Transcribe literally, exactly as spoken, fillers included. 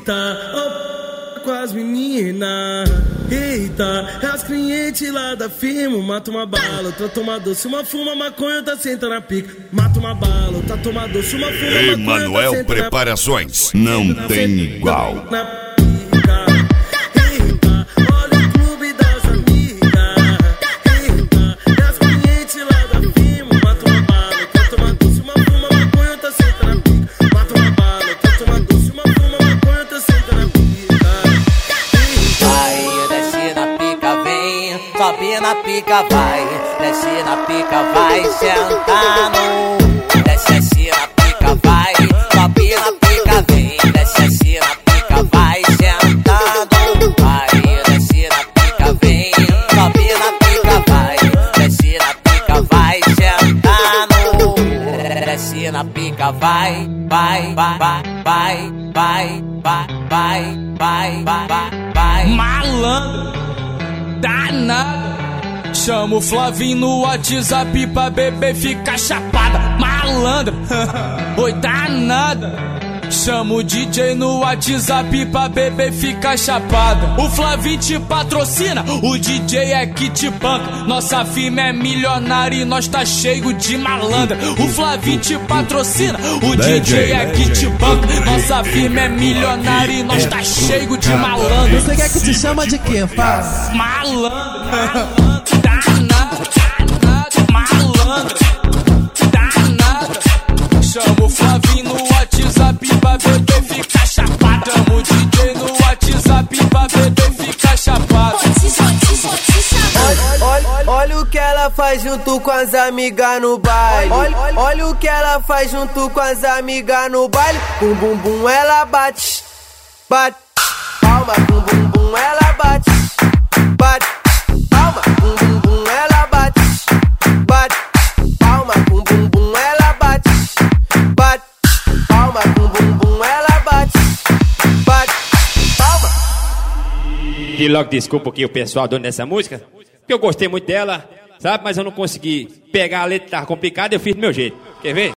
Eita, oh, com as meninas. Eita, é as clientes lá da firma. Mata uma bala, outra toma doce. Uma fuma maconha, outra senta na pica. Mata uma bala, outra toma doce. Uma fuma maconha, Emanuel Preparações, não tem igual. Na pica. Eita, olha o clube das amigas. Eita, é as clientes lá da firma. Mata uma bala, outra toma doce. Uma fuma maconha, outra senta na pica. Mata uma bala, outra toma doce. Uma fuma maconha, outra senta na pica. Vai, desce na pica, vem, sobe na pica, vai, desce na pica, vai, sentando. Desce assim na pica, vai, sobe na pica, vem, desce assim na pica, vai, sentando. Vai, desce na pica, vem, sobe na pica, vai, desce na pica, vai, sentando. Desce na pica, vai, vai, vai, vai, vai, vai, vai, vai, vai, vai, vai. Malandro, danado. Chama o Flavinho no WhatsApp pra bebê ficar chapada. Malandro, oi danada. Chama o D J no WhatsApp pra bebê ficar chapada. O Flavinho te patrocina, o D J é que te banca. Nossa firma é milionária e nós tá cheio de malandra. O Flavinho te patrocina, o D J é que te banca. Nossa firma é milionária e nós tá cheio de malandra. Você quer que te chama de quê? Fala. Malandro, malandro, danado, danado, malandro, danado. Chama o Flavinho no WhatsApp pra bebê ficar chapado. Chama o D J no WhatsApp pra bebê ficar chapado. Olha, olha, olha o que ela faz junto com as amigas no baile. Olha, olha o que ela faz junto com as amigas no baile. Bum bum bum ela bate, bate. Palma, bum bum bum ela bate, bate. Palma, bum bum bum ela bate, bate. Palma, bum bum bum ela bate, bate. Palma, bum bum bum ela bate, bate. Palma. E logo desculpa aqui o pessoal dono dessa música, porque eu gostei muito dela, sabe? Mas eu não consegui pegar a letra, tava complicada, eu fiz do meu jeito. Quer ver?